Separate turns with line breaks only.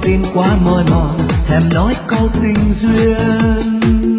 tim quá mỏi mòn thèm nói câu tình duyên.